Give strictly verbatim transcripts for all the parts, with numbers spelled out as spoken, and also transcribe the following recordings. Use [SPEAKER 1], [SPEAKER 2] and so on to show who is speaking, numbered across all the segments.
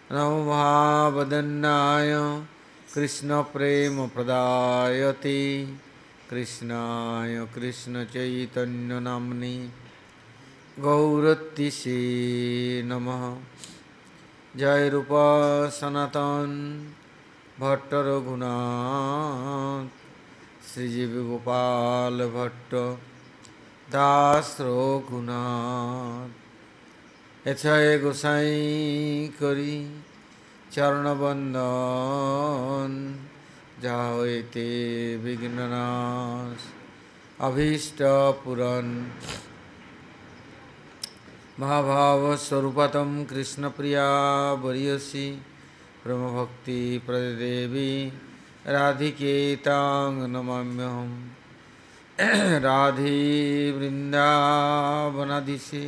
[SPEAKER 1] नमो महावदन्नाय कृष्णप्रेमप्रदायते कृष्णाय कृष्णचैतन्यनाम्ने गौरतिसे नमः। जय रूप सनातन भट्ट रघुनाथ श्रीजीव गोपाल भट्ट दास रघुनाथ এছায় গোসাই করি চরণবন্দন যা হইতে বিঘ্ননাশ অভীষ্ট পূরণ মহাভাবস্বরূপতম কৃষ্ণপ্রিয়া বরিয়সী ব্রহ্মভক্তি প্রদেবী রাধিকে তাং নমাম্যহম রাধে বৃন্দাবনাধীশে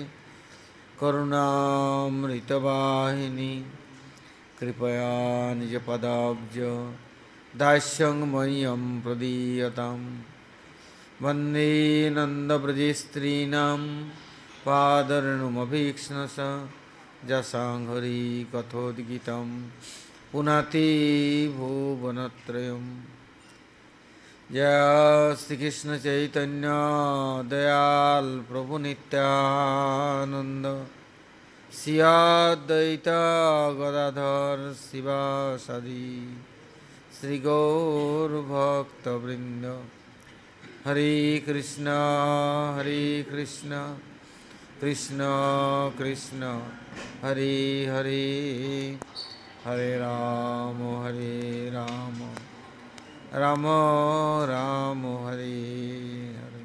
[SPEAKER 1] करुणामृतवाहिनी कृपया निजपदाब्ज दास्यं मह्यं प्रदीयतां वन्दे नन्दव्रजस्त्रीणां पादरेणुमभीक्ष्णश जसाङ्घ्रि कथोद्गीतं पुनाति भुवनत्रयम्। जय श्री कृष्ण चैतन्य दयाल प्रभु नित्यानंद श्री अद्वैत गदाधर शिवासादि श्री गौर भक्त वृंद। हरे कृष्ण हरे कृष्ण कृष्ण कृष्ण हरे हरे हरे राम हरे राम राम राम हरे हरे।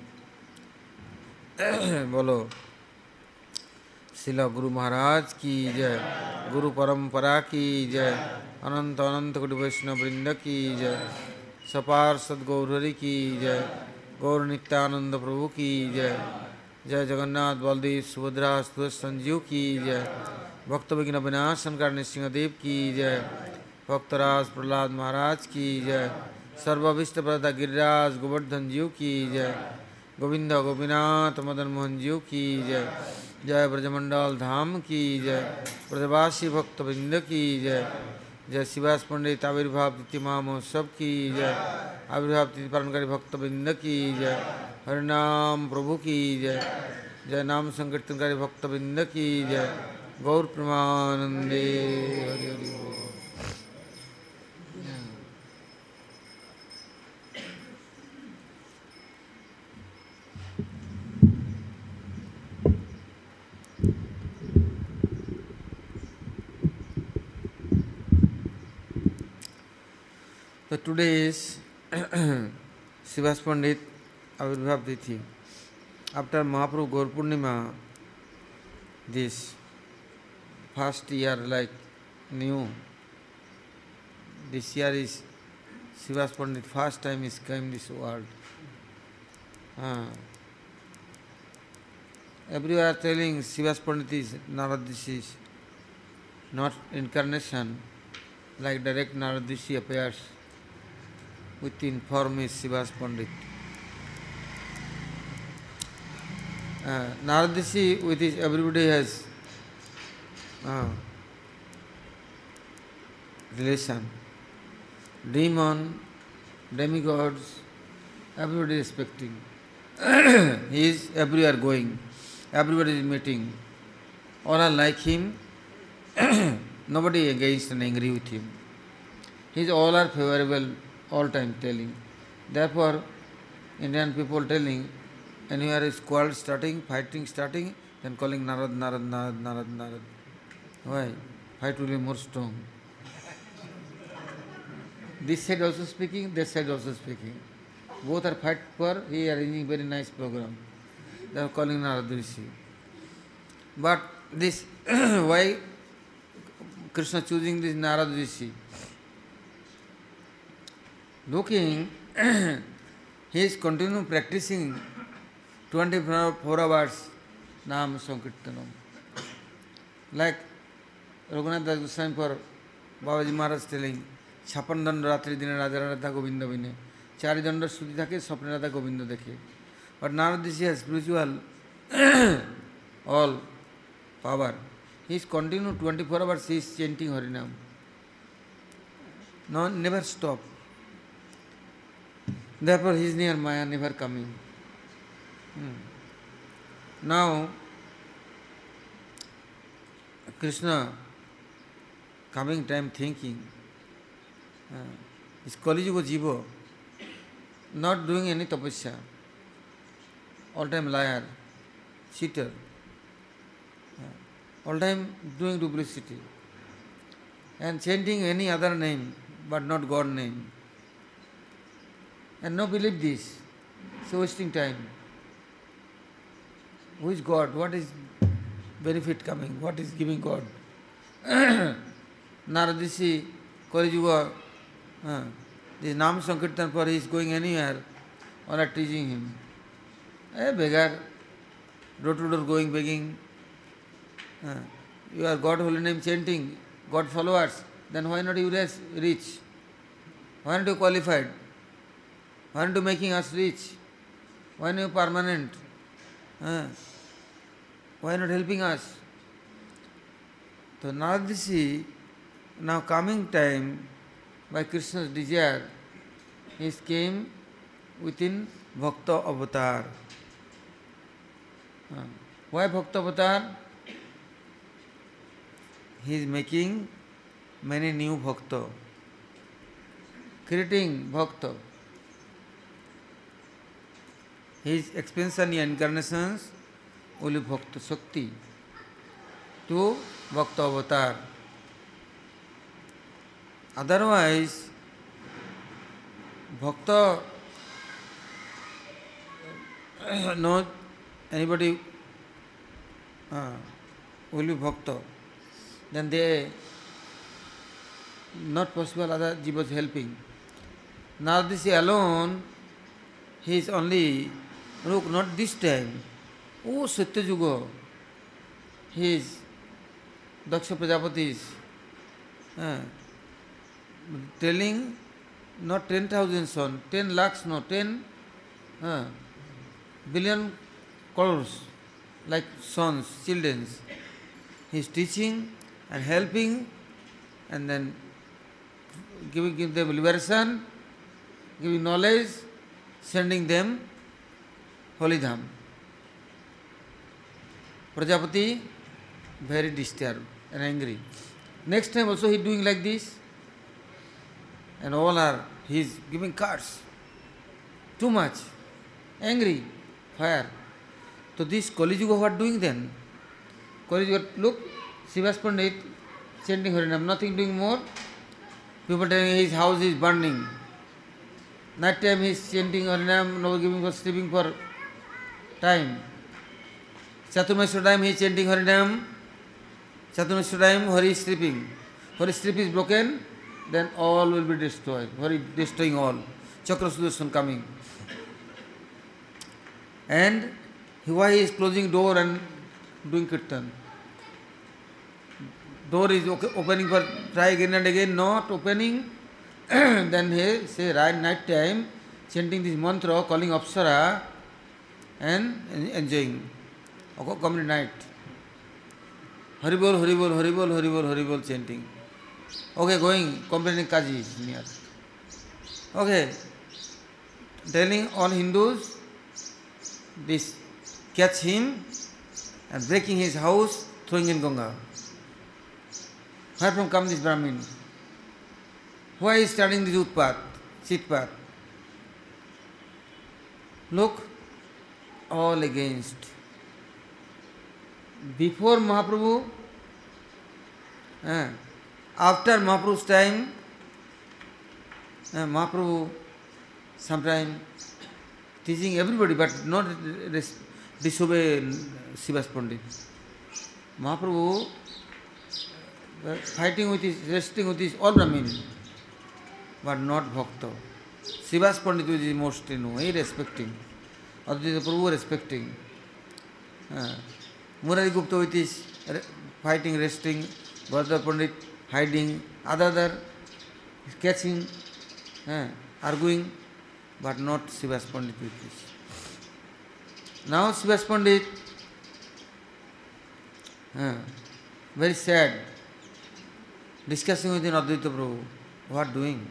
[SPEAKER 1] बोलो शिला गुरु महाराज की जय, गुरु परंपरा की जय, अनंत अनंत कोटि वैष्णव वृंद की जय, सपार सदगौरहरि की जय, गौर नित्यानंद प्रभु की जय, जय जगन्नाथ बलदेव सुभद्रा सुरेश संजीव की जय, भक्त विघ्न विनाशन करने सिंहदेव की जय, भक्तराज प्रहलाद महाराज की जय, सर्वविष्ट प्रदा गिरिराज गोवर्धन जीव की जय, गोविंद गोपीनाथ मदन मोहन जीव की जय, जय ब्रजमंडल धाम की जय, ब्रजवासी भक्तवृंद की जय, जय शिवास पंडित आविर्भाव तिथि महोत्सव की जय, आविर्भाव तिथि पालनकारी भक्तवृंद की जय, हरिनाम प्रभु की जय, जय नाम संकीर्तनकारी भक्तवृंद की जय, गौर प्रेमानंदे हरि हरि बोल। So today is Srivas Pandit Avirbhav Tithi. After Mahaprabhu Gaur Purnima, this first year like new, this year is Srivas Pandit first time is came this world. Uh, everywhere telling Srivas Pandit is Narad Rishi, not incarnation, like direct Narad Rishi appears. Within form is Srivas Pandit. Uh, Narad Rishi with his everybody has uh, relation. Demon, demigods, everybody respecting. He is everywhere going, everybody is meeting. All are like him, nobody against and angry with him. His all are favorable, all time telling. Therefore, Indian people telling, anywhere is quarrel starting, fighting starting, then calling Narad, Narad, Narad, Narad, Narad. Why? Fight will be more strong. This side also speaking, that side also speaking. Both are fight for, he arranging very nice program. They are calling Narad Rishi. But this, why Krishna choosing this Narad Rishi? Looking, he is continuing practicing twenty-four hours Nam Sankirtanam. Like Raghunath Das Goswami for Babaji Maharaj telling, ছাপ্পান দণ্ড রাত্রি দিনে রাজা রাধা গোবিন্দ বিনে, চারি দণ্ড শ্রুতি থাকে স্বপ্নে রাধা গোবিন্দ দেখে। But Narad Rishi has spiritual all power. he is continued twenty-four hours, he is chanting Harinam. No, never stop. Therefore, he is near Maya, never coming. Hmm. Now, Krishna, coming time thinking, uh, is Kali Yuga Jiva, not doing any tapasya, all time liar, cheater, uh, all time doing duplicity, and chanting any other name, but not God name. And no believe this, so wasting time. Who is God? What is benefit coming? What is giving God? Naradishi, Kali Yuga, uh, this Nam Sankirtan for he is going anywhere, all are teaching him. A beggar, door to door going begging. Uh, you are God holy name chanting, God followers, then why not you reach? Why not you qualified? Why not you making us rich? Why not you permanent? Uh, why not helping us? So Naradishi, now coming time, by Krishna's desire, he came within Bhakta avatar. Uh, why Bhakta avatar? He is making many new Bhakta, creating Bhakta. His expansion and incarnations will be Bhakta Shakti to Bhakta avatar. Otherwise, Bhakta, no, anybody uh, will be Bhakta, then they not possible other jivas helping. Naradishi alone, he is only, look, not this time. Oh, Satya Yuga, he is Daksha Prajapati's uh, telling not ten thousand sons, ten lakhs, no, ten uh, billion crores, like sons, children. He is teaching and helping and then giving, giving them liberation, giving knowledge, sending them Holy Dham. Prajapati very disturbed and angry. Next time also he is doing like this. And all are, he is giving cards. Too much. Angry. Fire. So this Kali Yuga what doing then? Kali Yuga, look, Srivas Pandit chanting Harinam, nothing doing more. People telling his house is burning. Night time he is chanting Harinam, no giving for sleeping for time. Chaturmasya time he is chanting Harinam. Chaturmasya time Hari is sleeping. Hari sleep is broken, then all will be destroyed. Hari destroying all. Chakra Sudarshan coming. And why he is closing door and doing kirtan? Door is opening for try again and again, not opening. Then he say right night time chanting this mantra, calling Apsara and enjoying. Coming night. Haribol, Haribol, Haribol, Haribol, Haribol chanting. Okay, going, complaining Kaji is near. Okay, telling all Hindus, this catch him and breaking his house, throwing in Ganga. Where from come this Brahmin? Why is starting this Utpat, Chitpat? Look, all against. Before Mahaprabhu, uh, after Mahaprabhu's time, uh, Mahaprabhu sometime teaching everybody, but not disobey Srivas Pandit. Mahaprabhu uh, fighting with his, resting with his all Brahmin, but not Bhakta. Srivas Pandit was the most, you know, he respecting. Advaita Prabhu respecting. Uh, Murari Gupta with his fighting, resting, Bhadra Pandit hiding, other other catching, uh, arguing, but not Srivas Pandit with this. Now Srivas Pandit, uh, very sad, discussing with Advaita Prabhu, what doing?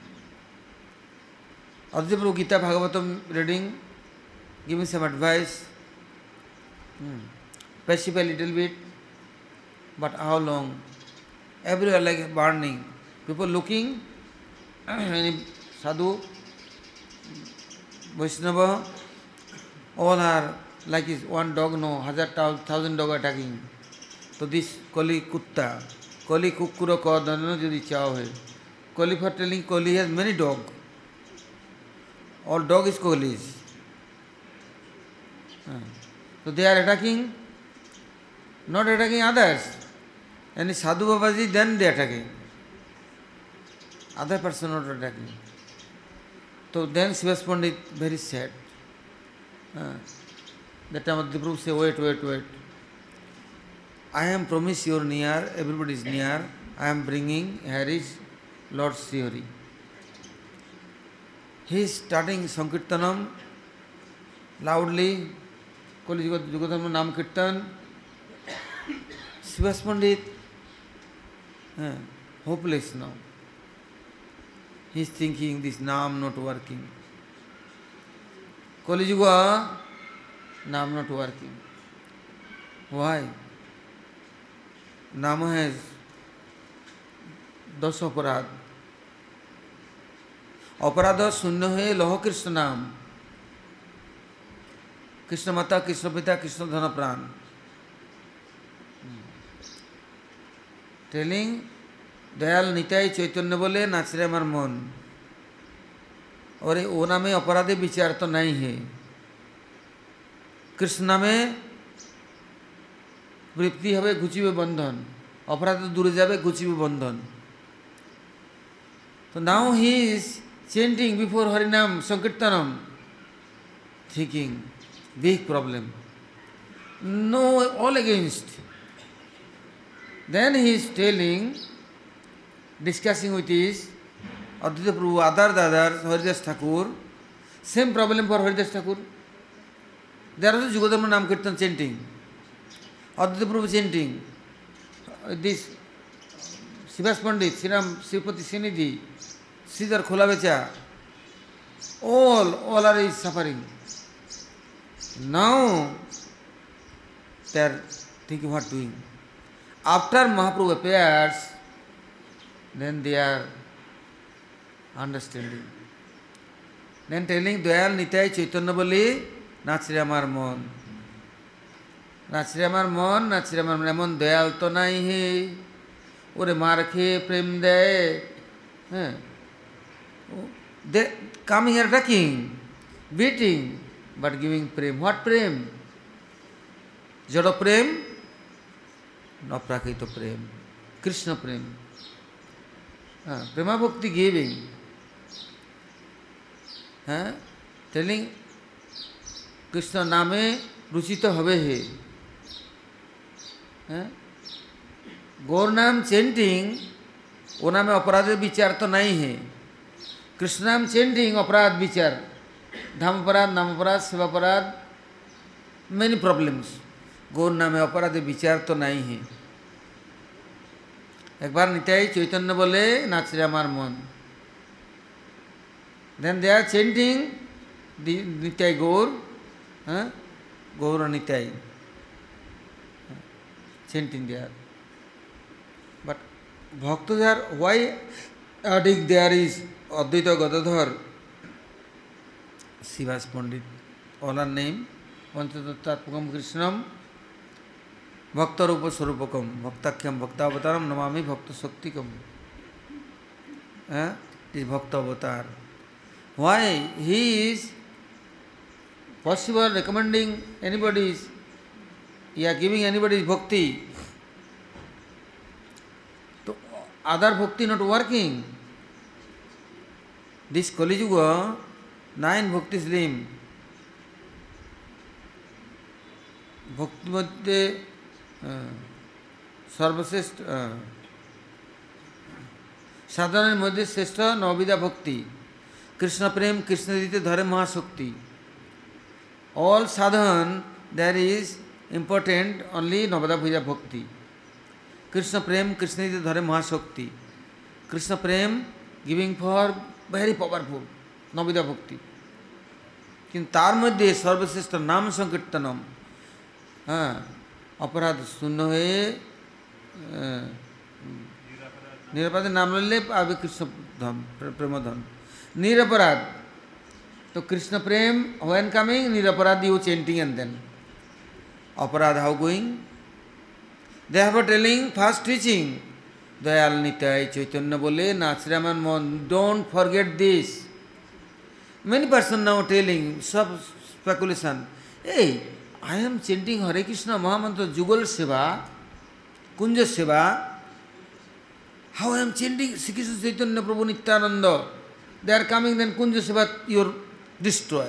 [SPEAKER 1] Advaita Prabhu Gita Bhagavatam reading, giving some advice, hmm. passive a little bit, but how long? Everywhere like burning. People looking, any sadhu, Vaishnava, all are like is one dog, no, hazard thousand dog attacking. So this Kali Kutta, Kali Kukkura Kodana Jodi Chao hai. Kali for telling Kali has many dogs. All dog is Kali's. So they are attacking, not attacking others. Any sadhu babaji, then they are attacking. Other person not attacking. So then Srivas Pandit very sad. Uh, that time the Prabhu say, wait, wait, wait. I am promised you are near, everybody is near. I am bringing, here is Lord Srihari. He is starting Sankirtanam loudly. Kali Jugadharma Nam Kirtan. Srivas Pandit, uh, hopeless now. He is thinking this Nam not working. Kali Juga, Nam not working. Why? Nama has दस अपराध अपराध शून्य है लौह कृष्ण नाम कृष्ण माता कृष्ण पिता कृष्ण धन प्राण टेलिंग दयाल निताई चैतन्य बोले नाचरे हमार मन और वो नामे अपराधे विचार तो नहीं है कृष्ण नामे वृत्ति हवे घुचिबे बंधन अपराध दूरे जाबे घुचिबे बंधन So now he is chanting before Harinam Sankirtanam, thinking, big problem. No, all against. Then he is telling, discussing with his Advaita Prabhu, other others, Haridas Thakur, same problem for Haridas Thakur. They are also Jugadharma Nam Kirtan chanting. Advaita Prabhu chanting. This Srivas Pandit, Sriram Sripati Sinidhi, Sridhar Kholabecha, all, all are is suffering. Now they are thinking what doing. After Mahaprabhu appears, then they are understanding. Then telling Dayal Nitai Chaitanya Bali, Nachre Amar Mon. Nachre Amar Mon, Nachre Amar Mon, Dayal to nahi hai. Ore maar khe prem de. They come here attacking, beating, but giving prem. What prem? Jada prem? No prakita prem. Krishna prem. Uh, Prema Bhakti giving. Uh, telling Krishna name ruchita habe hai. Uh, गौर नाम chanting वो नाम अपराध विचार तो नहीं है कृष्ण नाम chanting अपराध विचार धाम अपराध नाम अपराध सेवा अपराध मेनी प्रॉब्लम्स गौर नाम अपराध विचार तो नहीं है एक बार निताई चैतन्य बोले नाच रे हमार मन then they are chanting Nitai Gaur Gaur Nitai chanting they are But Bhaktas are, why adding there is Advaita Gadadhar, Srivas Pandit, all are named, Panchatattvakum Krishnam, Bhakta Rupa Swarupakam, Bhaktakyam Bhaktavataram, Namami Bhakta Shaktikam. Eh? This is Bhakta Avatar. Why? He is possible recommending anybody's, he is giving anybody's bhakti. Other bhakti not working. This Kali Yuga, nine bhaktis lim. Bhakti madhye sarvasreshta sadhana madhye sreshta navida bhakti. Krishna prem, Krishna dite dhare mahashakti. All sadhan there is important only navada bhakti. Krishna Prem, Krishna is the Dhare Mahashakti. Krishna Prem giving for very powerful, Navida Bhakti. কিন্তু তার মধ্যে সর্বশ্রেষ্ঠ নাম সংকীর্তনম, হ্যাঁ, অপরাধ শূন্য হয়ে নিরপরাধের নাম লইলে পাবে কৃষ্ণ ধন, প্রেমধন। নিরপরাধ, তো কৃষ্ণ প্রেম when coming, নিরপরাধ you chanting and then অপরাধ how going? Therefore telling first teaching, Dayal Nitai Chaitanya বলে নাচরামান মন, don't forget this. Many persons now telling, sub speculation, hey, I am chanting Hare Krishna Mahamantra Jugal Seva, Kunja Seva, how I am chanting Sri Krishna Chaitanya Prabhu Nityananda, they are coming, then Kunja Seva you destroy.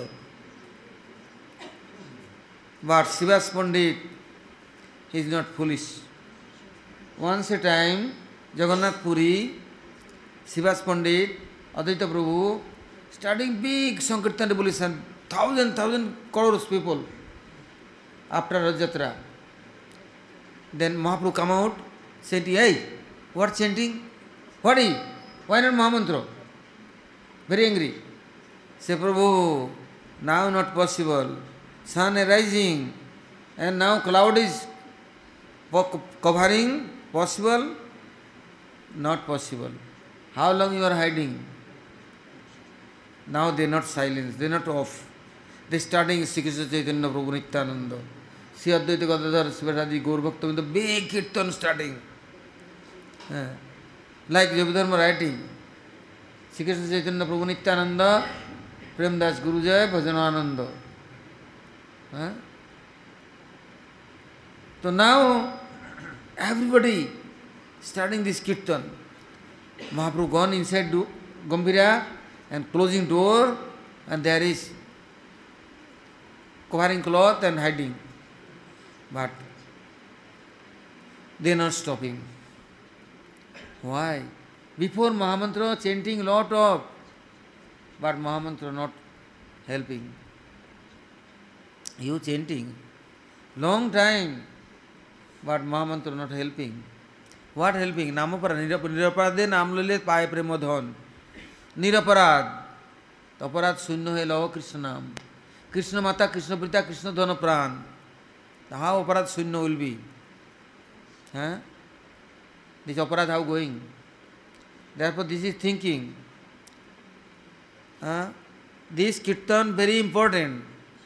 [SPEAKER 1] But Srivas Pandit, he is not foolish. Once a time, Jagannath Puri, Srivas Pandit, Advaita Prabhu, starting big Sankirtan revolution, thousand, thousand crores people after Rajatra. Then Mahaprabhu come out, said, hey, what chanting? What is? Why not Mahamantra? Very angry. Say, Prabhu, now not possible. Sun arising and now cloud is covering. Possible? Not possible. How long you are hiding? Now they are not silent, they are not off. They are starting Sri Krishna Chaitanya Prabhu Nityananda. Sri Advaita Gadadhar Sivaraji Gaur Bhakta with the big kirtan starting. Uh, like Jabidharma writing, Sri Krishna Chaitanya Prabhu Nityananda, Prem Das Guru Jai, Bhajanananda. Uh, so now everybody starting this kirtan. Mahaprabhu gone inside do Gambhira and closing door, and there is covering cloth and hiding. But they are not stopping. Why? Before Mahamantra chanting lot of, but Mahamantra not helping. You chanting long time, but Mahamantra not helping. What helping? Namapara, Niraparade, Namlule, Pai Premodhon. Niraparad, Aparad Sunno Hello Krishna Nam. Krishna Mata, Krishna Prita, Krishna Dhana Pran. How Aparad Sunno will be? Huh? This Aparad how going? Therefore this is thinking. Huh? This Kirtan very important.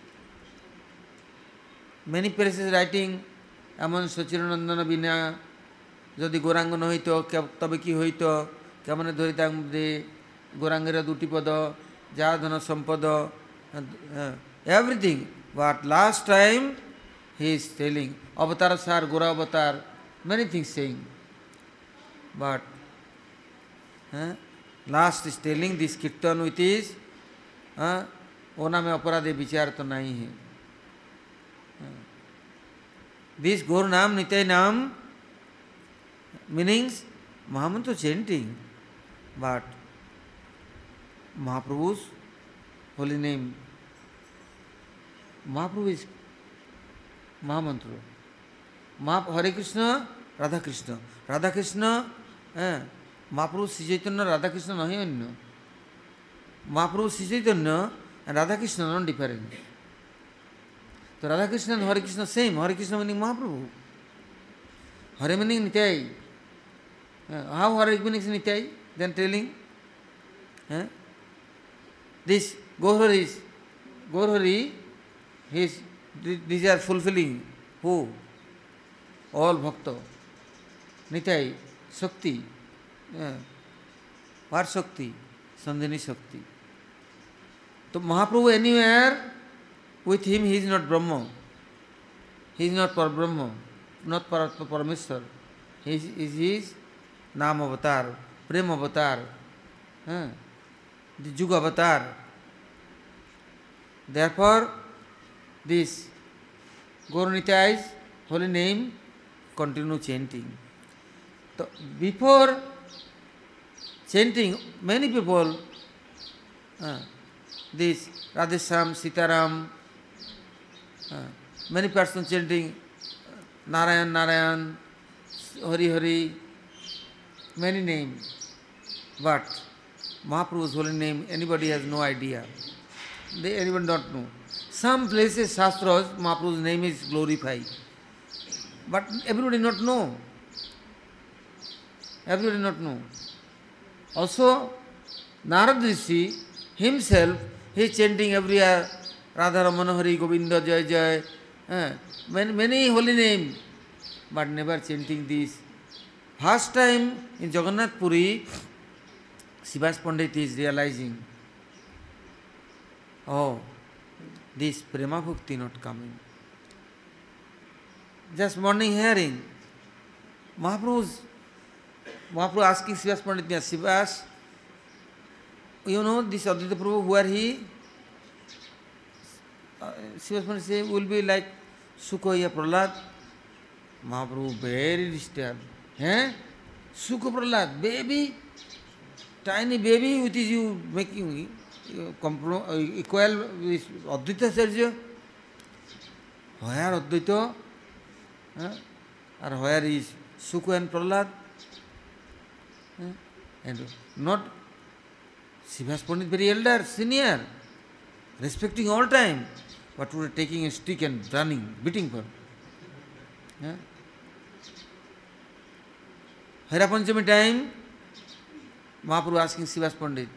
[SPEAKER 1] Many places writing, Aman Sachiranandana Bina, যদি গৌরাঙ্গ ন হইত তবে কি হইত, কেমনে ধরিতাম দে গৌরাঙ্গের দুটি পদ, যা ধন সম্পদ, everything. But last time he is telling অবতার সার, গোরা অবতার, মেনি থিংস সেইং। বাট হ্যাঁ last is telling this kirtan with is, হ্যাঁ ও নামে অপরাধে বিচার তো নাই হে। দিস গৌর নাম নিতাই নাম meanings Mahamantra chanting, but Mahaprabhu's holy name. Mahaprabhu is Mahamantra. Mah Hare Krishna, Radha Krishna. Radha Krishna, eh, Mahaprabhu Sri Chaitanya, Radha Krishna nahi anyo. Mahaprabhu Sri Chaitanya and Radha Krishna not different. So Radha Krishna and Hare Krishna same. Hare Krishna meaning Mahaprabhu. Hare meaning Nitai. Uh, how Hare meaning Nitai? Then telling uh, this Gaurhari is Gaurhari, his these are fulfilling who? All Bhakta. Nitai, Shakti. Uh, what Shakti? Sandhini Shakti. So Mahaprabhu anywhere, with him he is not Brahma. He is not Par Brahma, not Par Parameshwar. He is, is his Nam Avatar, Prem Avatar, uh, the Juga Avatar. Therefore, this Gauranitai holy name continue chanting. So before chanting, many people, uh, this Radhesham, Sitaram, uh, many persons chanting Narayan, Narayan, Hari Hari, many names. But Mahaprabhu's holy name, anybody has no idea. They anyone don't know. Some places, Shastras, Mahaprabhu's name is glorified. But everybody not know. Everybody not know. Also, Narad Rishi himself, he is chanting everywhere, Radha Ramana Hari Govinda Jai Jai, eh, many, many holy names, but never chanting this. First time in Jagannath Puri, Srivas Pandit is realizing, oh, this Prema Bhakti not coming. Just morning hearing, Mahaprabhu's, Mahaprabhu asking Srivas Pandit, Srivas, you know this Advaita Prabhu, where he, uh, Srivas Pandit say, will be like Sukhoya Prahlad. Mahaprabhu very disturbed. Eh? Sukha Prahlad, baby, tiny baby which is you making uh, equal with Advaita Acharya. Where Advaita? Eh? Or where is Sukha and Prahlad? Eh? And not Srivas Pandit very elder, senior, respecting all time, but we are taking a stick and running, beating for. Yeah? Hera Panchami time, Mahaprabhu asking Srivas Pandit,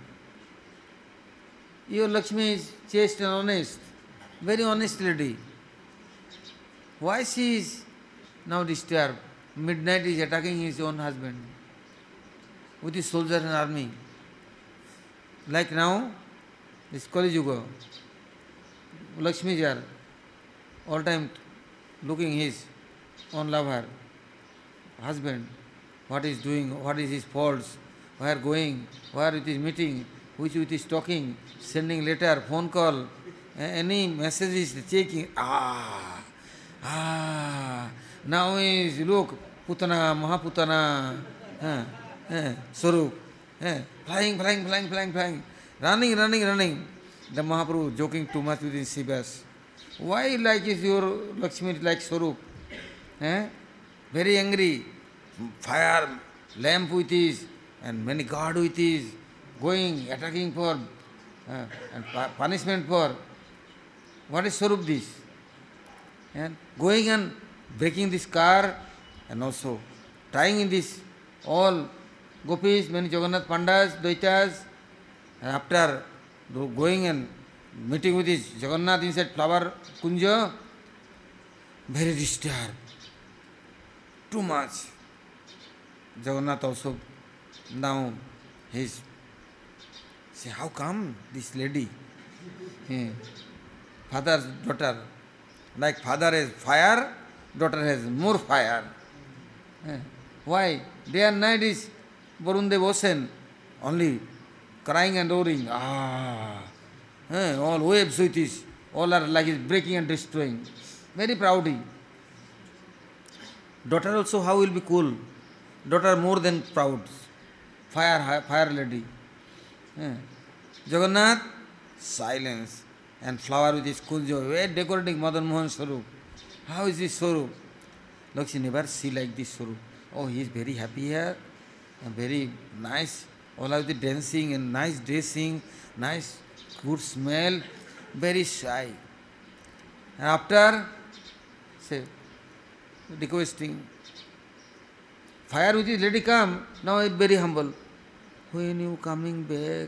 [SPEAKER 1] your Lakshmi is chaste and honest, very honest lady. Why she is now disturbed? Midnight is attacking his own husband with his soldiers and army. Like now, this Kali Yuga, Lakshmi is all time looking his own lover, husband, what is doing, what is his faults, where going, where it is meeting, which with is talking, sending letter, phone call, any messages checking. Ah, ah, now is look, Putana, Mahaputana, eh, eh, Swarup. Eh, flying, flying, flying, flying, flying, running, running, running. The Mahaprabhu joking too much within Srivas. Why like is your Lakshmi like Swarup? Eh? Very angry. Fire, lamp with his, and many guard with his, going, attacking for, uh, and punishment for. What is Swarup this? And going and breaking this car, and also tying in this all Gopis, many Jagannath Pandas, Daitas, and after going and meeting with his Jagannath inside flower kunja, very disturbed, too much. Jagannath also now his say, how come this lady, eh, father's daughter, like father has fire, daughter has more fire. Eh, why? Day and night is Varundev ocean, only crying and roaring. Ah, eh, all waves with this, all are like it's breaking and destroying. Very proudy. Daughter also how will be cool? Daughter more than proud. Fire, fire lady. Eh. Jagannath, silence. And flower with his kunja, very decorating Madan Mohan Swarup. How is this Swarup? Lakshmi never see like this Swarup. Oh, he is very happy here. And very nice, all of the dancing and nice dressing, nice good smell, very shy. And after, say, requesting, fire with his lady come, now he is very humble. When you coming back?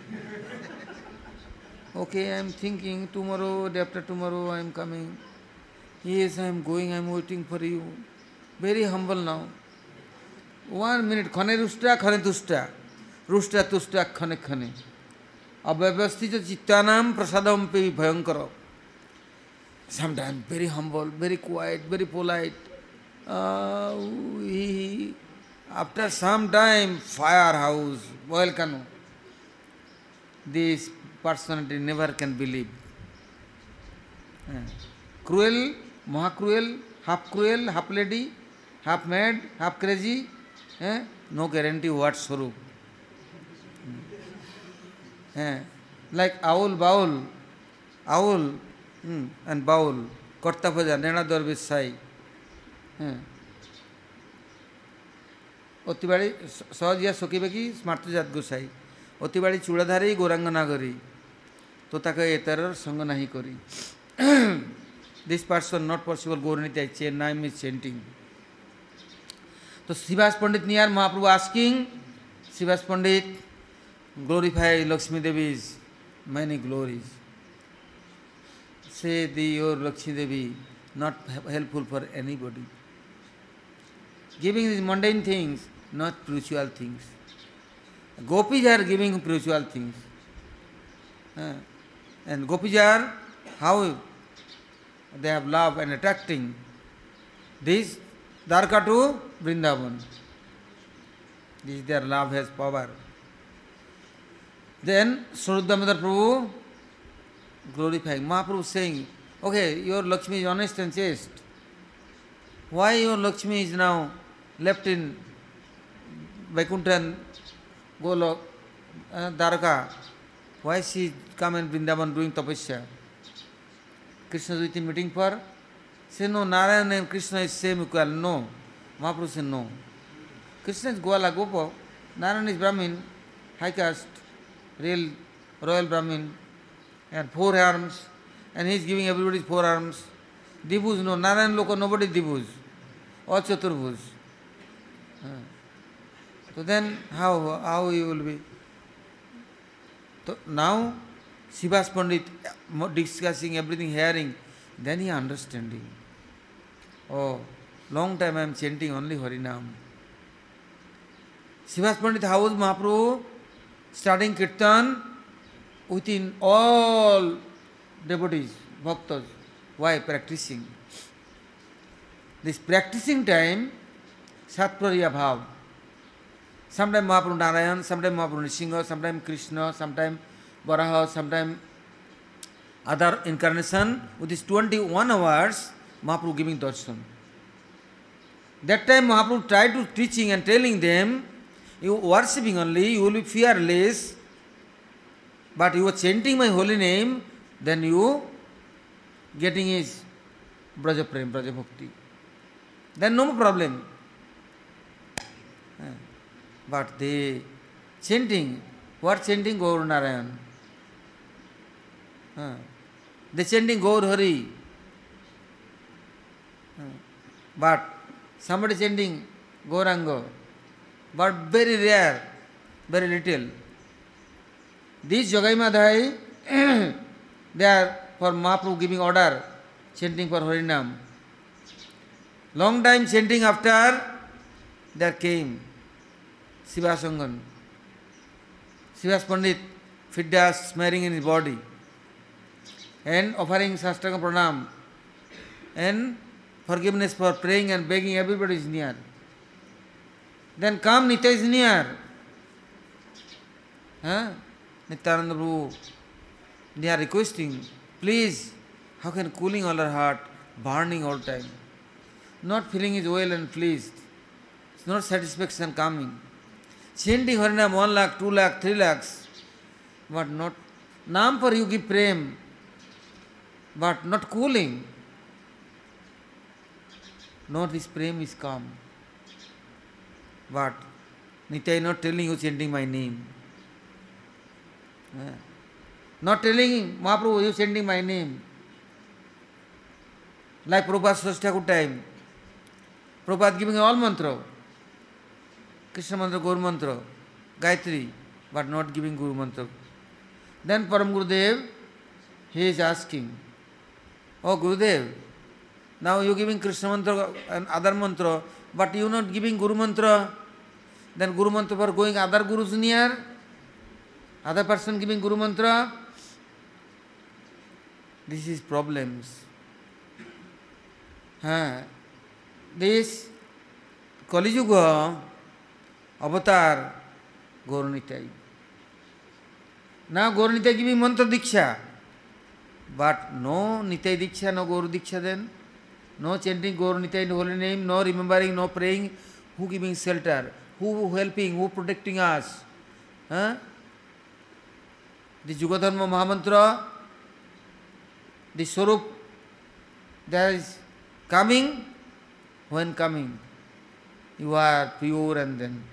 [SPEAKER 1] Okay, I am thinking tomorrow, day after tomorrow I am coming. Yes, I am going, I am waiting for you. Very humble now. One minute, khane rusta, khane tusta. Rusta tusta, khane khane. Avyavasthita chittanam prasadam pe bhayankara. Sometimes very humble, very quiet, very polite. Uh, he, after some time, firehouse, volcano. This personality never can believe. Uh, cruel, maha cruel, half cruel, half lady, half mad, half crazy. Eh? No guarantee what Swarup. Eh? Like owl, bowl, owl hmm, and bowl, Karta Bhaja, Nena Darvish Sai. Eh? অতিবাড়ি সহজিয়া সখীবাকি স্মার্তজাত গোসাই অতিবাড়ি চূড়াধারী গৌরাঙ্গ নাগরী তো তাকে এতার সঙ্গ নাহি করি this person not possible গৌরনীতি চেন নাইম is chanting to Srivas Pandit near Mahaprabhu asking Srivas Pandit glorify Lakshmi Devi's many glories say the your Lakshmi Devi not helpful for anybody giving these mundane things not spiritual things gopis are giving spiritual things uh, and gopis are how they have love and attracting this Dwarka to Vrindavan. This their love has power. Then Swarup Damodar Prabhu glorifying. Mahaprabhu saying, okay, your Lakshmi is honest and chaste. Why your Lakshmi is now left in Vaikuntha and Golok, uh, Dwarka? Why she come in Vrindavan doing tapasya? Krishna is with him meeting for? Say no, Narayana and Krishna is same equal. No. Mahaprabhu said no. Krishna is Goala Gopa. Narayana is Brahmin, high caste, real royal Brahmin, and four arms, and he is giving everybody four arms. Dibus, no. Narayana Loka, nobody Dibus. All Chaturbhus. Uh. So then how how he will be? So now Srivas Pandit discussing everything, hearing, then he understanding. Oh, long time I am chanting only Harinam. Srivas Pandit, how was Mahaprabhu starting Kirtan within all devotees, bhaktas. Why? Practicing. This practicing time, Satpariya Bhav. Sometimes Mahaprabhu Narayan, sometimes Mahaprabhu Nrsimha, sometimes Krishna, sometimes Varaha, sometimes other incarnation. With these twenty-one hours, Mahaprabhu giving darshan. That time Mahaprabhu tried to teaching and telling them, you worshipping only, you will be fearless, but you are chanting my holy name, then you getting his Braja Prem, Braja Bhakti. Then no problem. But they chanting, what chanting Gaur Narayan? They chanting Gaur Hari. But somebody chanting Gauranga, but very rare, very little. These Jogai Madhai, they are for Mahaprabhu giving order, chanting for Harinam. Long time chanting after, there came Sivasangan. Srivas Pandit, Fiddas smearing in his body and offering Sastanga Pranam and forgiveness for praying and begging, everybody is near. Then come, Nitya is near. Huh? Nityananda Prabhu, they are requesting, please, how can cooling all our heart, burning all time? Not feeling is well and pleased. It's not satisfaction coming. Chanting Harinam one lakh, two lakh, three lakhs, but not Nam for you give prem, but not cooling. Not this prem is calm. But Nitya is not telling you chanting my name. Yeah. Not telling Mahaprabhu you chanting my name. Like Prabhupada Swastiakur time. Prabhupada giving all mantra. Krishna mantra, Gaur mantra, Gayatri, but not giving Guru mantra. Then Param Gurudev, he is asking, oh Gurudev, now you giving Krishna mantra and other mantra, but you not giving Guru mantra. Then Guru mantra for going other Gurus near, other person giving Guru mantra. This is problems. Huh. This Kali Yuga avatar Gauranitai. Now Gauranitai giving mantra diksha, but no Nitai diksha, no Gaur diksha then. No chanting Gaur Nitai in holy name, no remembering, no praying. Who giving shelter? Who helping? Who protecting us? Huh? The Jugadharma Mahamantra, the Swarup, there is coming when coming. you are pure, and then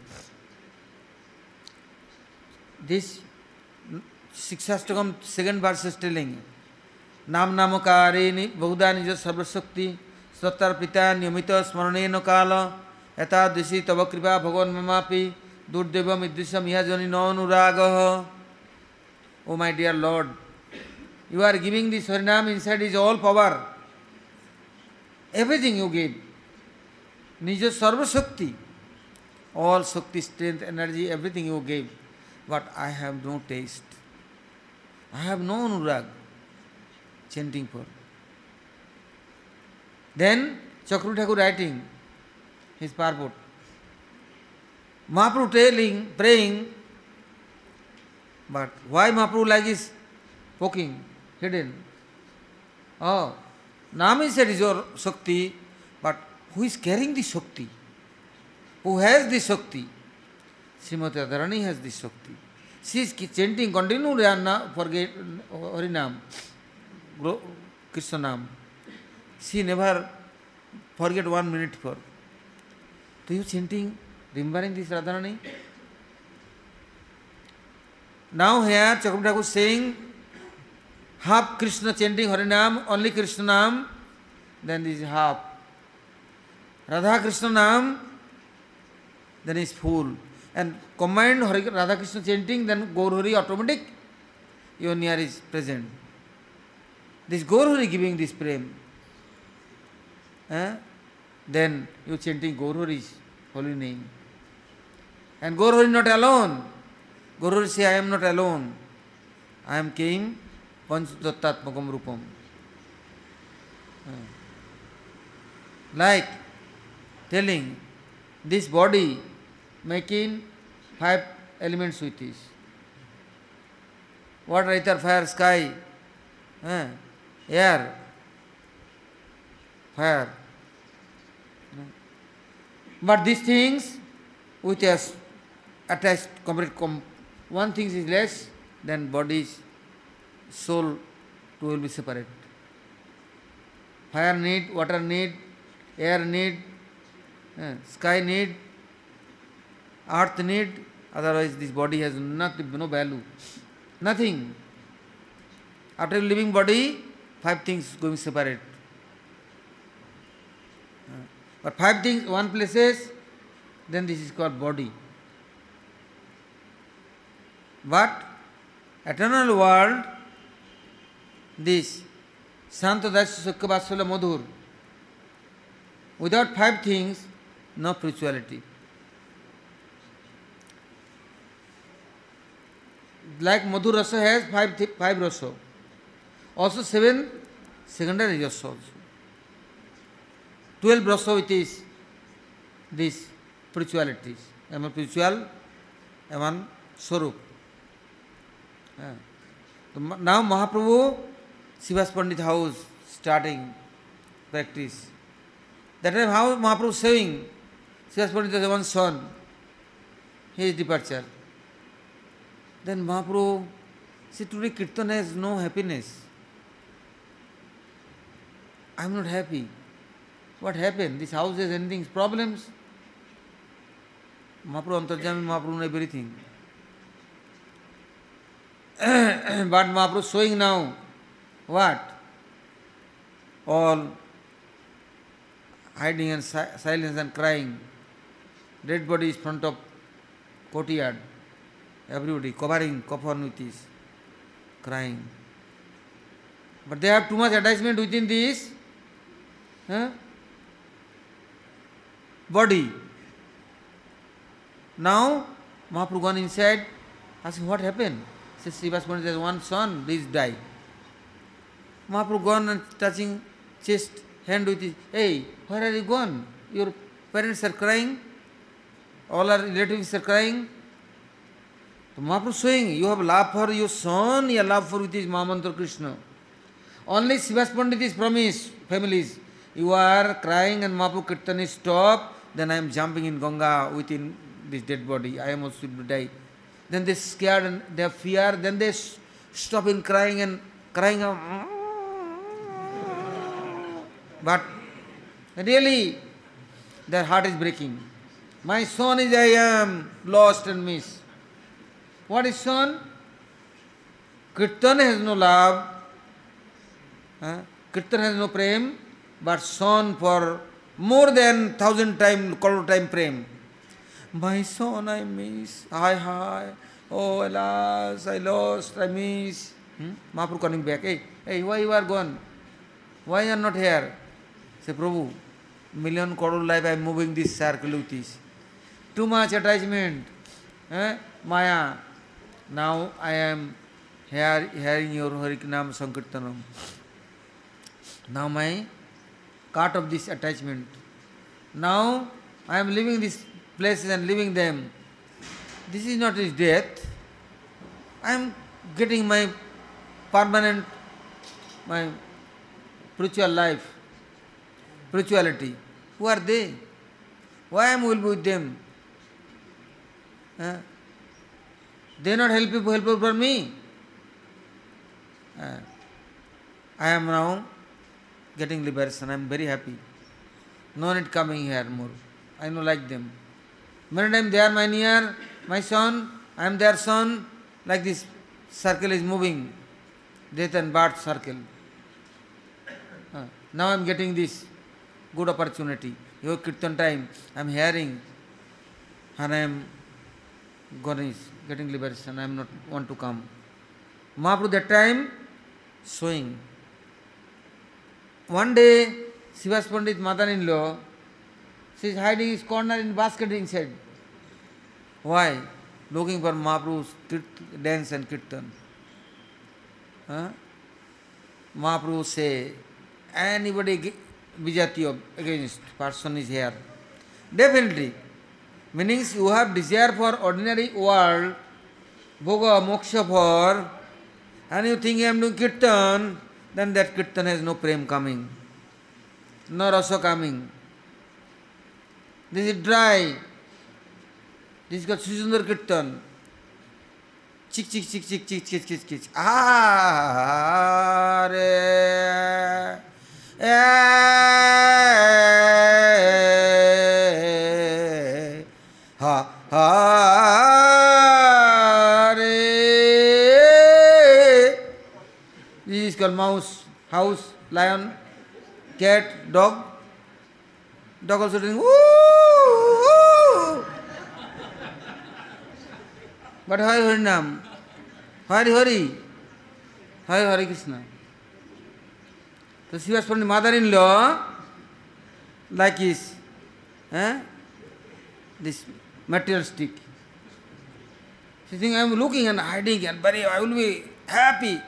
[SPEAKER 1] this Sikshastakam second verse is telling Nam Namakare Bauda Nija Sarvasakti Satar Pita Niyamita Smarane Kala Eta Disi Tava Kripa Bhagavan Mamapi Durdeva Midrisha Mihajani Nonuragaha. Oh my dear Lord, you are giving this Harinam, inside is all power. Everything you give. Nija Sarva Shakti. All Shakti, strength, energy, everything you gave. But I have no taste. I have no anurag. Chanting for. Then Chakravarti Thakur writing his purport. Mahaprabhu telling, praying, but why Mahaprabhu like is poking, hidden? Oh, Nam is said is your Shakti, but who is carrying the Shakti? Who has the Shakti? Srimati Radharani has the Shakti. She is chanting continually and forget Harinam, Krishna Nam. She never forget one minute for. So you chanting, remembering this Radharani? Now here Chakravarti Thakur saying half Krishna chanting Harinam, only Krishna Nam, then this is half. Radha Krishna Nam, then is full. And combined Radha Krishna chanting, then Gaur Hari automatic, your near is present. This Gaur Hari giving this prem. Eh? Then you chanting Gaur Hari's holy name. And Gaur Hari not alone. Gaur Hari say, I am not alone. I am King Panchtattatmakam Rupam. Eh. Like telling this body making five elements with this. Water, ether, fire, sky, eh, air, fire. But these things which are attached, complete, com- one thing is less, then body, soul, two will be separate. Fire need, water need, air need, eh, sky need, earth need, otherwise this body has nothing, no value. Nothing. After living body, five things going separate. But five things, one places, then this is called body. But eternal world, this Santa Dasya Sukha Vatsala Madhur, without five things, no spirituality. Like Madhur Rasa has five, th- five rasa. Also seven secondary rasa also. Twelve rasa it is this spiritualities. Eman spiritual, eman Swarup. Yeah. So now Mahaprabhu, Srivas Pandit house starting practice. That time how Mahaprabhu saying, Srivas Pandit has one son, his departure. Then Mahaprabhu, see today Kirtan has no happiness. I am not happy. What happened? This house has anything, problems? Mahaprabhu Antarjami, Mahaprabhu knows everything. But Mahaprabhu showing now, what? All hiding and si- silence and crying. Dead body is front of courtyard. Everybody covering, coffin with this, crying. But they have too much attachment within this huh? body. Now, Mahaprabhu gone inside, asking what happened. Says Srivas Pandit has one son, please die. Mahaprabhu gone and touching chest, hand with his, hey, where are you gone? Your parents are crying, all our relatives are crying. So Mahaprabhu saying, you have love for your son, you have love for with his Mahamantra Krishna. Only Srivas Pandit is promised, families, you are crying and Mahaprabhu Kirtan is stop, then I am jumping in Ganga within this dead body, I am also to die. Then they scared and they have fear, then they stop in crying and crying out. But really, their heart is breaking. My son is I am lost and missed. What is son? Kirtan has no love, huh? Kirtan has no prem, but son for more than thousand time, crore time prem. My son I miss, hi hi, oh alas, I lost, I miss. Hmm? Mahaprabhu coming back, hey, hey, why you are gone? Why you are not here? Say, Prabhu, million crore life I am moving this circle with this. Too much attachment, eh? Maya. Now I am hear, hearing your Hariknam Sankirtanam. Now my cut of this attachment. Now I am leaving these places and leaving them. This is not his death. I am getting my permanent, my spiritual life, spirituality. Who are they? Why I will be with them? Uh, they are not helpful, helpful for me. Uh, I am now getting liberation. I am very happy. No need coming here more. I know like them. Many times they are my near, my son, I am their son. Like this circle is moving. Death and birth circle. Uh, now I am getting this good opportunity. Your Kirtan time, I am hearing and I am Ganesh, getting liberation. I am not want to come. Mahaprabhu that time showing. One day, Srivas Pandit mother-in-law, she is hiding his corner in basket inside. Why? Looking for Mahaprabhu's dance and kirtan. Huh? Mahaprabhu say, anybody Vijatiya against person is here. Definitely. Means you have desire for ordinary world, bhoga, moksha for, and you think I am doing kirtan, then that kirtan has no prem coming, no rasa coming. This is dry. This is called Srisundar kirtan. Chik chik chik chik chik chik chik chik. Ah, re, eh, ha ha re. This is called mouse, house, lion, cat, dog. Dog also doing woo, woo. But Hari Harinam, Hari Hari, Hari Hari Krishna. So Srivas Pandit mother-in-law, like his, eh? This materialistic. She thinks I am looking and hiding and very, I will be happy.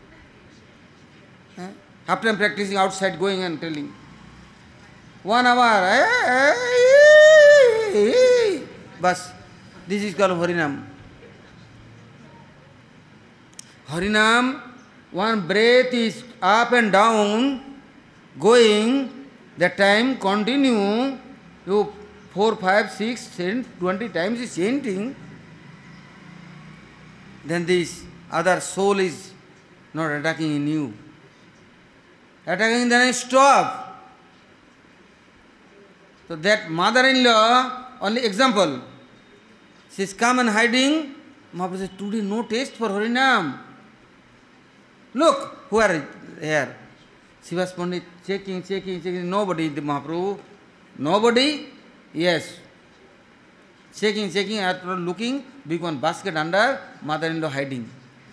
[SPEAKER 1] Eh? After I am practicing outside, going and telling. One hour, eh, eh, eh, bas. This is called Harinam. Harinam, one breath is up and down, going, that time continue, you four, five, six, ten, twenty times is chanting, then this other soul is not attacking in you. Attacking, then I stop. So that mother-in-law, only example, she is come and hiding, Mahaprabhu says, today no taste for Harinam. Look, who are here? Srivas Pandit checking, checking, checking. Nobody, the Mahaprabhu. Nobody? Yes. Checking, checking, after looking, big one basket under, mother-in-law hiding.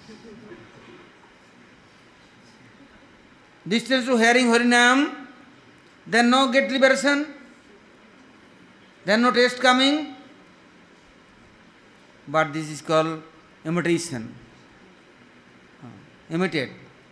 [SPEAKER 1] Distance to hearing Harinam, then no get liberation, then no taste coming. But this is called imitation. Imitate.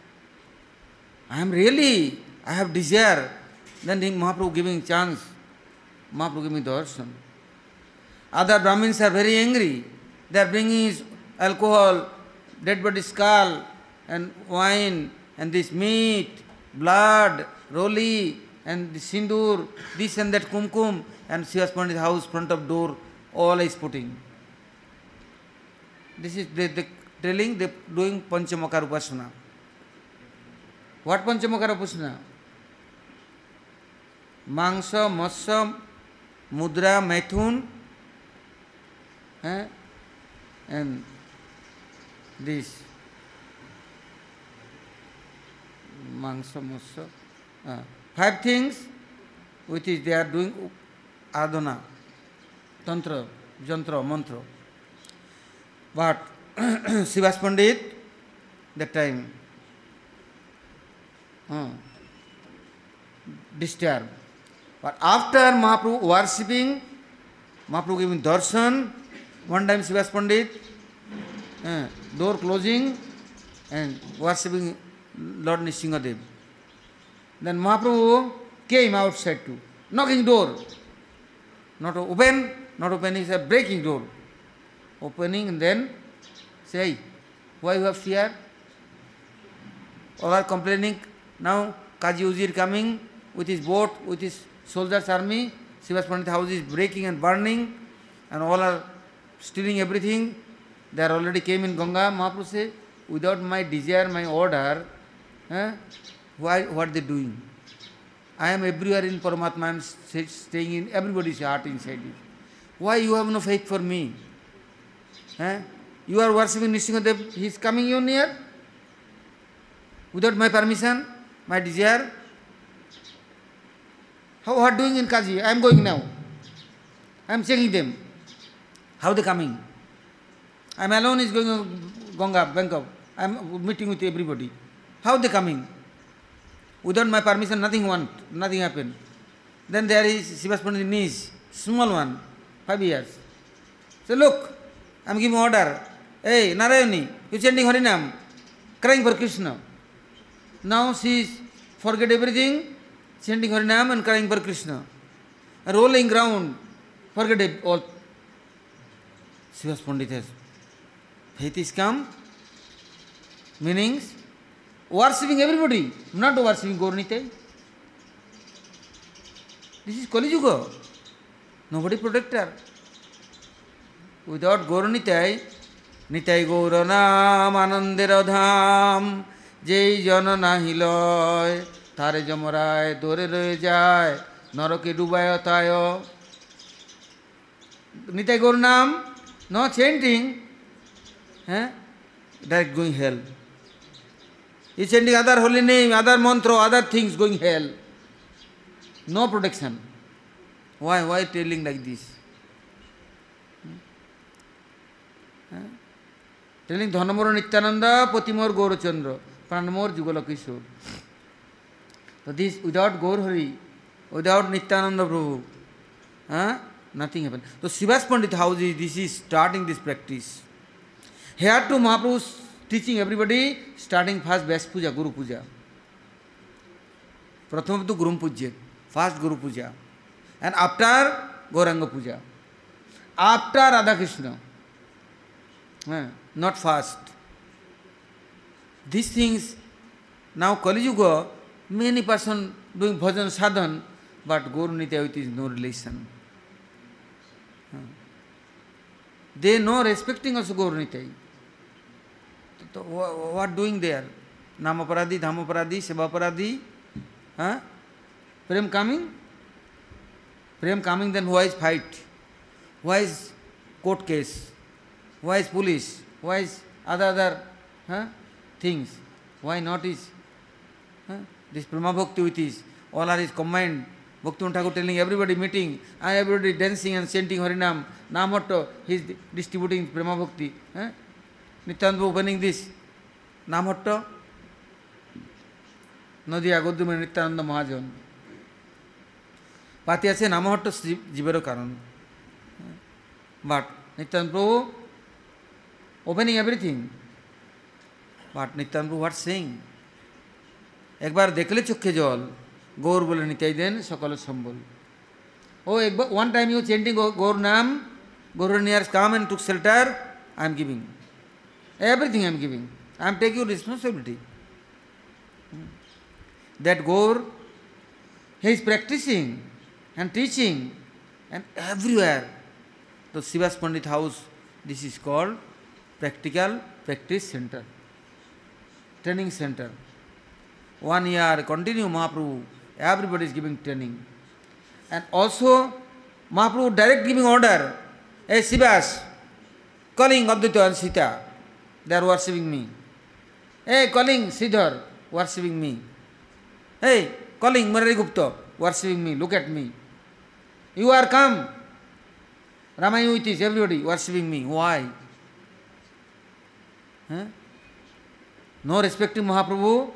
[SPEAKER 1] I am really, I have desire. Then the Mahaprabhu giving chance. Mahaprabhu giving darshan. Other Brahmins are very angry. They are bringing his alcohol, dead body skull, and wine, and this meat, blood, roli, and the sindoor, this and that kumkum, and Srivas Pandit's house, front of door, all is putting. This is the, the telling, they doing Panchamakara Upasana. What Panchamakara Upasana? Mangsa, Matsya, Mudra, Maithun, eh? And this Mangsa Mussa. Uh, five things which is they are doing adhana, tantra, jantra, mantra. But Srivas Pandit, that time, uh, disturbed. But after Mahaprabhu worshipping, Mahaprabhu giving darshan, one time Srivas Pandit, uh, door closing and worshipping Lord Nrsingadev. Then Mahaprabhu came outside too, knocking door. Not open, not opening, say breaking door. Opening and then say, why you have fear? All are complaining. Now Kazi Uzir coming with his boat, with his soldiers army. Srivas Pandit house is breaking and burning, and all are stealing everything. They are already came in Ganga. Mahaprabhu say, without my desire, my order, eh, why, what they doing? I am everywhere in Paramatma, I am staying in everybody's heart inside it. Why you have no faith for me? Eh? You are worshipping Nrsingadev, he is coming you near? Without my permission, my desire? How are doing in Kazi? I am going now. I am checking them. How they coming? I am alone is going to Ganga, Bangkok. I am meeting with everybody. How they coming? Without my permission, nothing want, nothing happen. Then there is Srivas Pandit niece, small one, five years. So look, I am giving order. Hey, Narayani, you chanting Harinam, crying for Krishna. Now she is forget everything, chanting Harinam and crying for Krishna. Rolling ground, forget it all. Srivas Pandit has faith is come, meanings, worshipping everybody, not worshipping Gaur Nitai. This is Kali Yuga. Nobody protector. Without Gaur Nitai, Nitai Gaura Naam Anandera Dham, Jai Jana Nahi Loy, Thare Jamarai, Dore Roye Jai, Narake Dubaya Tayo. Nitai Gaur Naam, no chanting, eh? Direct going hell. He is chanting other holy name, other mantra, other things going hell. No protection. Why? Why telling like this? Hmm? Hmm? Telling Dhanamora Nityananda, Patimor Gaurachandra, Pranamor Jugala Kishore. So this without Gaur Hari, without Nityananda Prabhu, huh? Nothing happens. So Srivas Pandit house is, this is starting this practice. Here to Mahaprabhu teaching everybody, starting first Vyas Puja, Guru Puja. Pratham to Guru Puja, first Guru Puja. And after Gauranga Puja. After Radha Krishna. Eh, not fast. These things, now Kali Yuga, many person doing bhajan sadhan, but Gaur Nitya with is no relation. Eh. They know respecting also Gaur Nitya. So what doing there? Namaparadi, Dhamaparadi, Sevaparadi, huh? Prem coming? Prem coming, then why is fight? Why is court case? Why is police? Why is other other huh, things? Why not is huh? This Prema Bhakti with is all are is combined. Bhaktivinoda Thakur telling everybody meeting and everybody dancing and chanting Harinam. Namato, he is distributing Prema Bhakti. Huh? Nityananda opening this. Namato, Nadia Godume Nityananda Mahajan. Pati আছে নামহট্ট জীবেরও কারণ but Nityananda প্রভু opening everything but Nityananda প্রভু what saying একবার দেখলে চোখে জল গৌর বলে নিতাই দেন সকলের সম্বল ও একবার one time you chanting Gaur naam Gaur near come and took shelter I am giving everything I am giving I am taking responsibility that Gaur he is practicing and teaching, and everywhere. The Srivas Pandit house, this is called practical practice center, training center. One year continue Mahaprabhu, everybody is giving training. And also Mahaprabhu direct giving order, hey Srivas, calling Advaita and Sita, they are worshipping me. Hey, calling Sridhar, worshipping me. Hey, calling Murari Gupta, worshipping me, look at me. You are come. Ramayana with this, everybody worshipping me. Why? Huh? No respecting Mahaprabhu,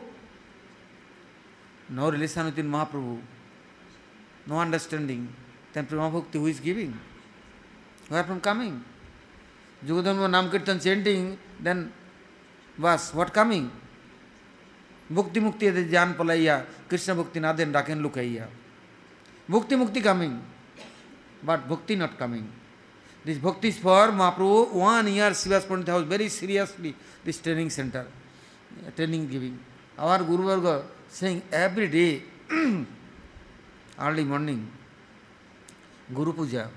[SPEAKER 1] no relation with Mahaprabhu, no understanding. Then Prema Bhakti who is giving? Where from coming? Jugadharma Nam Kirtan chanting, then was what coming? Bhakti Mukti ade Jan Palaya, Krishna Bhakti Naden Raken Lukaiya. Bhakti Mukti coming, but Bhakti not coming. This Bhakti is for Mahaprabhu. One year Srivas Pandita was very seriously this training center, training giving. Our Guru Varga saying every day, early morning, Guru Puja.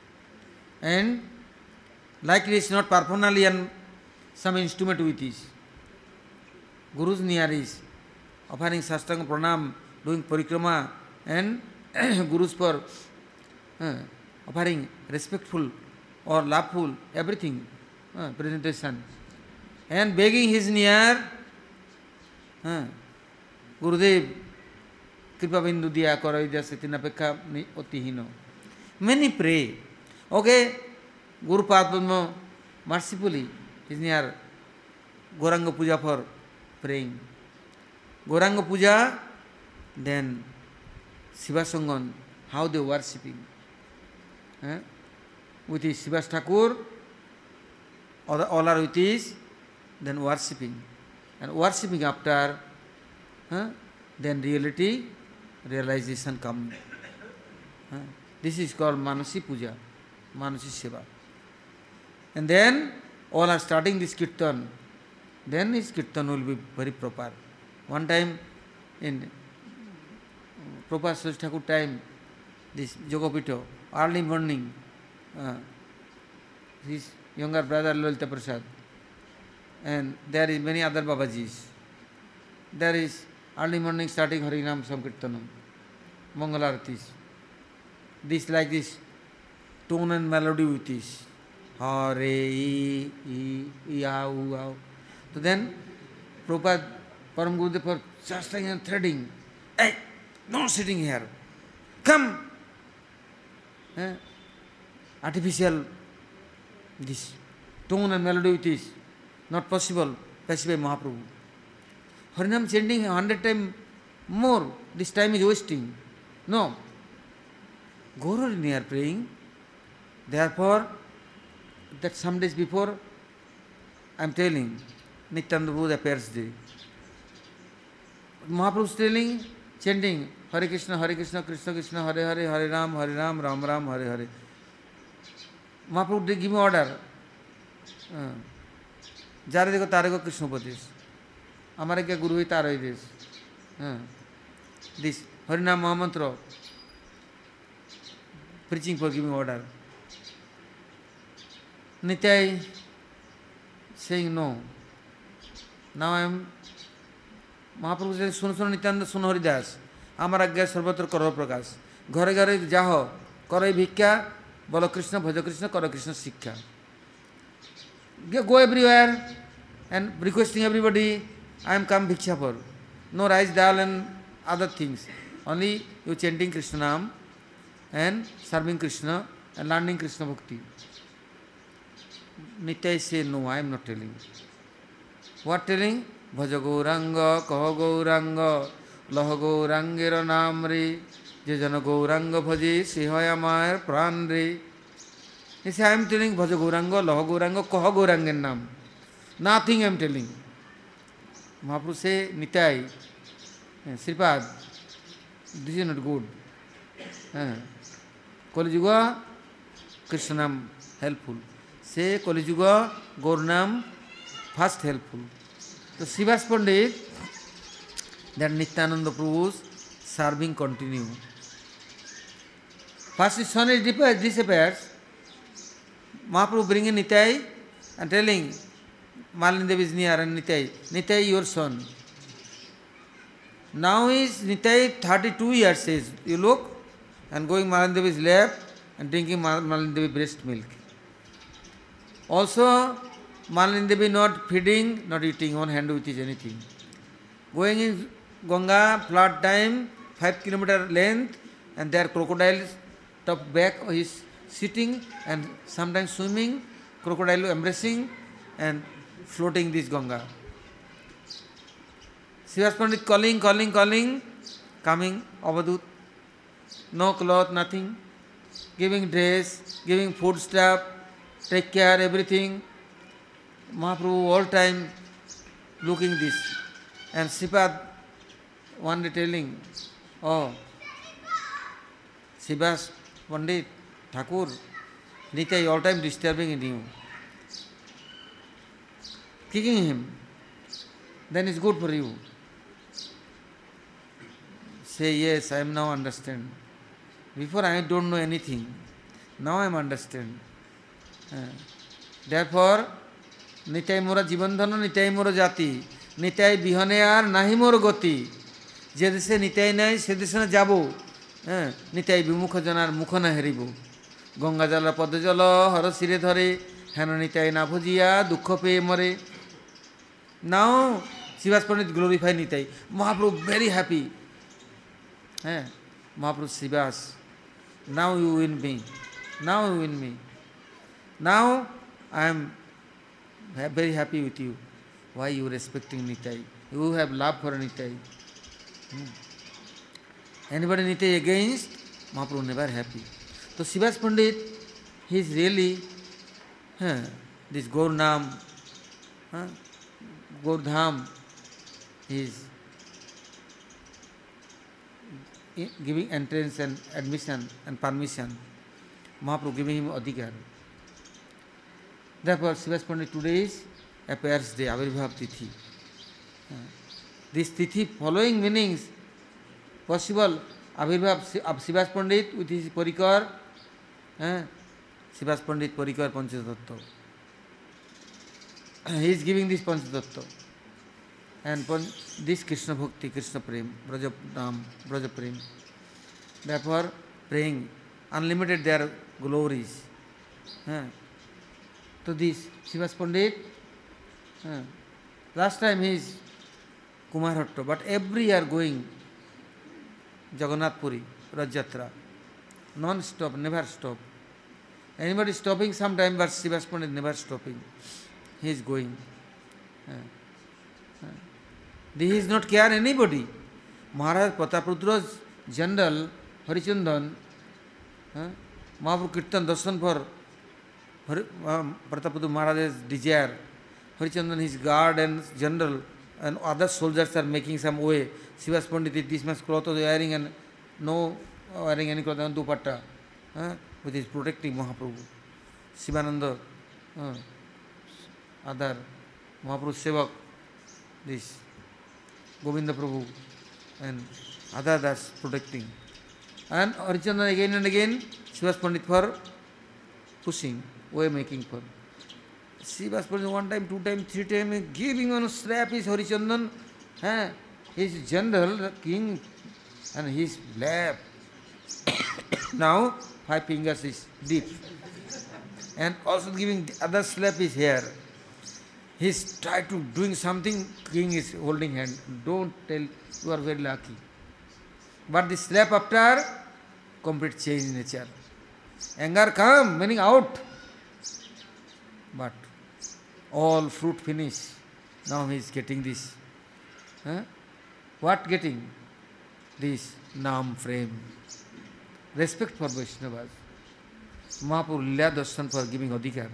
[SPEAKER 1] And like it is not personally and some instrument with this. Guru's near is offering Sastanga Pranam, doing Parikrama, and Guru's for uh, offering respectful or laughful, everything, uh, presentation. And begging his near, uh, Gurudev, Kripa Bindu Diya Karo Idya Sitina Pekha Oti Hino. Many pray. Okay, Guru Padma mercifully is near Goranga Puja for praying. Goranga Puja, then Sivasangan, how they worshipping. Eh? With his Sivas Thakur, all, all are with his, then worshipping. And worshipping after, eh? then reality, realization coming. Eh? This is called Manasi Puja, Manasi Seva. And then all are starting this Kirtan. Then his Kirtan will be very proper. One time in proper Srila Thakur time, this Jogapito, early morning, uh, his younger brother Lalita Prasad, and there is many other Babajis. There is early morning starting Harinam Sankirtanam, Mangalaratis. This like this tone and melody with this. Hare, e, e, e, a, u, a. So then, Prabhupada, Param Gurudev for fasting and threading. Hey, not sitting here. Come. Eh? Artificial, this tone and melody with this. Not possible. Specified Mahaprabhu. Harinam chanting a hundred times more. This time is wasting. No. Guru is near praying. Therefore, that some days before, I am telling, Nityananda Prabhu appears there. Mahaprabhu is telling, chanting, Hare Krishna, Hare Krishna, Krishna Krishna, Hare Hare, Hare Ram, Hare Ram, Ram Ram, Hare Hare. Mahaprabhu did give me order. Jare dekho tare ko Krishna Upadesh. Amare kya Guru hi taro hi desh. This Harinam Mahamantra, preaching for giving order. Nityai saying no. Now I am Mahaprabhu says, Suno Suno Nityananda Suno Haridas. Amar Agya Sarvatra Karo Prakash. Ghare Ghare Jaho. Karo Bhikya. Bolo Krishna, Bhaja Krishna, Karo Krishna Sikha. Go everywhere and requesting everybody, I am come Bhiksha for. No rice, dal and other things. Only you chanting Krishna Nam and serving Krishna and learning Krishna Bhakti. Nityai say, no, I am not telling. What telling? Bhaja Gauranga, Kaha Gauranga, Laha Gaurangera Namre, Jajana Gauranga Bhaji, Sihaya Mayer Pranre. He says, I am telling Bhaja Gauranga, Laha Gauranga, Kaha Gaurangan Nam. Nothing I am telling. Mahaprabhu say, Nityai, Sripad, this is not good. Kali Yuga, Krishna Nam helpful. Say Kali Yuga, Gaurnam first helpful. So Srivas Pandit, that Nityananda Prabhu's serving continue. First his son is disappears. Mahaprabhu bringing Nityai and telling Malini Devi is near and Nityai, Nityai your son. Now is Nityai thirty-two years says, you look, and going Malini Devi's lap and drinking Malini Devi breast milk. Also, Malini Devi not feeding, not eating, one hand with is anything. Going in Ganga, flood time, five kilometer length, and there crocodiles top back is sitting and sometimes swimming, crocodile embracing and floating this Ganga. Srivas Pandit calling, calling, calling, coming, Avadut, no cloth, nothing, giving dress, giving food stuff, take care, everything. Mahaprabhu all time looking this. And Sripad one day telling, oh, Srivas Pandit, Thakur, Nitai all time disturbing in you, kicking him, then it's good for you. Say, yes, I am now understand. Before I don't know anything, now I am understand. Uh, therefore, Nitai mora jibandhana, Nitai mora jati, Nitai bihane ar nahi mor goti. Je deshe Nitai nai, se deshe na jabo. Nitai bimukha janar mukha na heribo. Ganga jala pada jala, hara sire dhare, heno Nitai na bhujiya, dukha pe more. Now, Srivas Pandit glorify Nitai. Mahaprabhu very happy. Eh? Mahaprabhu Srivas, now you win me. Now you win me. Now I am very happy with you. Why you respecting Nitai? You have love for Nitai. Hmm. Anybody Nitai against? Mahaprabhu never happy. So Srivas Pandit, he is really huh, this Gaurnam, huh, Gaurdham, he is giving entrance and admission and permission. Mahaprabhu giving him adhikar. Therefore, Srivas Pandit today is appears day, Avirbhav Tithi. Uh, this Tithi following meanings possible. Avirbhav of Srivas Pandit with his Parikar, uh, Srivas Pandit Parikar Panchatattva. He is giving this Panchatattva. And this Krishna Bhakti, Krishna Prem, Braja Nam, Braja Prem. Therefore, praying unlimited their glories. Uh, to this Srivas Pandit, uh, last time he is Kumarhatta, but every year going Jagannath Puri, Rajyatra, non-stop, never stop. Anybody stopping sometime, but Srivas Pandit never stopping. He is going. Uh, uh, he is not care anybody. Maharaj Prataputra's general Harichandan, uh, Mahaprabhu Kirtan Darshan for Prataputra Maharaj's desire. Harichandan, his guard and general, and other soldiers are making some way. Srivas Pandit, this much cloth was wearing and no wearing any cloth and dupatta, uh, with his protecting Mahaprabhu. Sivananda, uh, other Mahaprabhu Sevak, this Govinda Prabhu, and other that's protecting. And Harichandan again and again, Srivas Pandit for pushing, way making for. Srivas Pandit one time, two time, three time, giving on a slap is Harichandan, eh, his general, king, and his lap. Now, five fingers is deep. And also giving the other slap is here. He's tried to doing something, king is holding hand. Don't tell, you are very lucky. But the slap after, complete change in nature. Anger come, meaning out. But all fruit finish. Now he is getting this. Huh? What getting? This Nam frame. Respect for Vaishnavas. Mahaprabhu Lila Darshan for giving adhikar.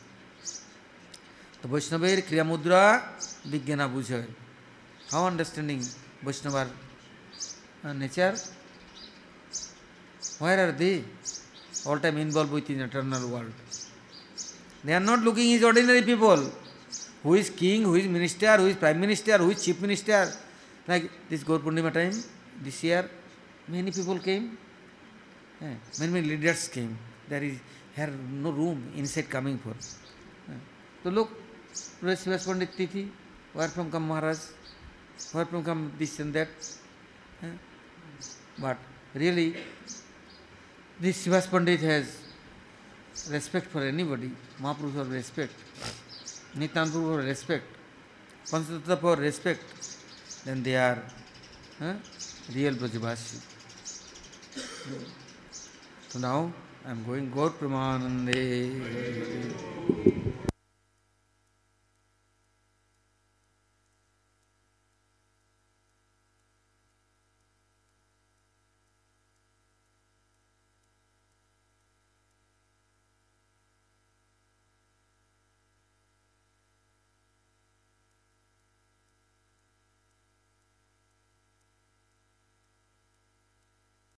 [SPEAKER 1] The Vaishnavar Kriya Mudra Vijnana Bujhay. How understanding Vaishnava nature? Where are they? All time involved with the eternal world. They are not looking as ordinary people. Who is king, who is minister, who is prime minister, who is chief minister. Like this Gaur Purnima time, this year, many people came. Yeah, many, many leaders came. There is here no room inside coming for. Yeah. So look, Srivas Pandit Tithi, where from come Maharaj, where from come this and that. Yeah. But really, this Srivas Pandit has respect for anybody, Mahaprabhu for respect, Nityananda Prabhu for respect, Panchatattva for respect, then they are huh, real Brajavasi. So now I am going Gaur Pramanande.